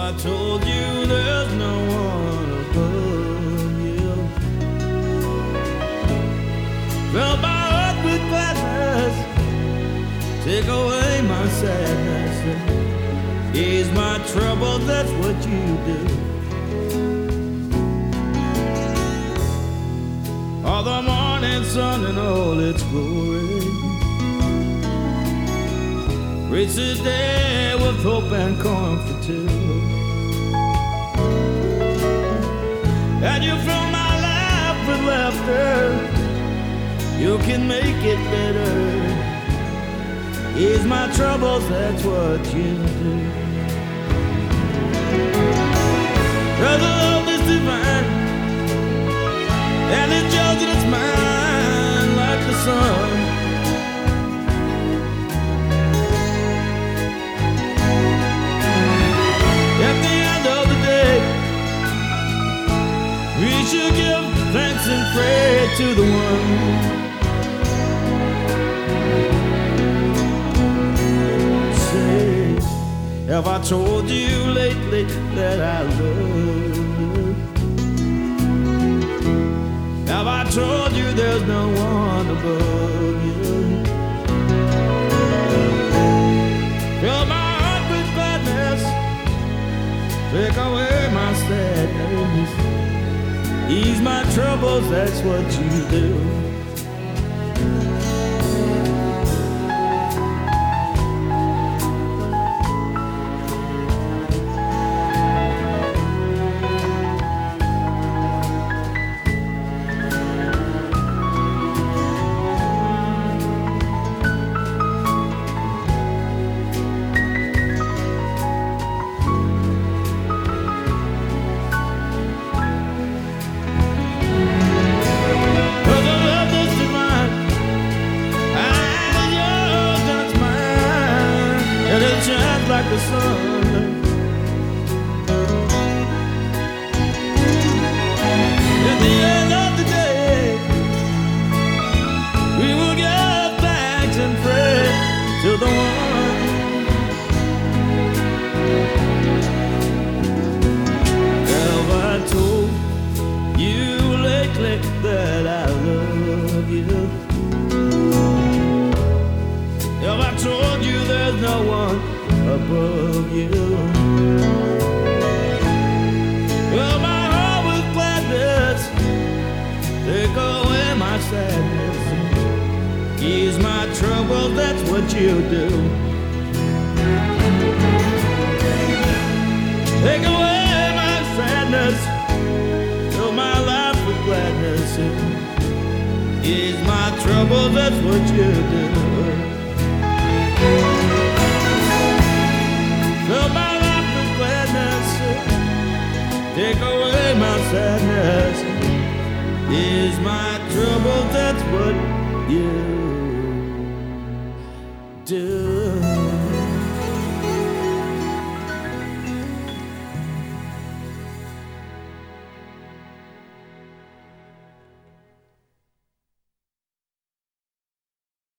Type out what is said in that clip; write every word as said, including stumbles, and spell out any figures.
I told you there's no one above you? Fill my heart with gladness, take away my sadness, and ease my trouble, that's what you do. All the morning sun in all its glory, reach the day with hope and comfort too. And you fill my life with laughter, you can make it better. Ease my troubles, that's what you do. Cause the love is divine, and it's yours and it's mine like the sun. At the end of the day, we should give thanks and pray to the one. Have I told you lately that I love you? Have I told you there's no one above you? Fill my heart with gladness, take away my sadness, ease my troubles, that's what you do. Shines like the sun. At the end of the day, we will give thanks and pray to the one. Have I told you lately that I love you? Have I told you there's no one above you? Fill my heart with gladness, take away my sadness, ease my trouble, that's what you do. Take away my sadness, fill my life with gladness, ease my trouble, that's what you do. Fill my life with gladness, take away my sadness, ease my trouble, that's what you do.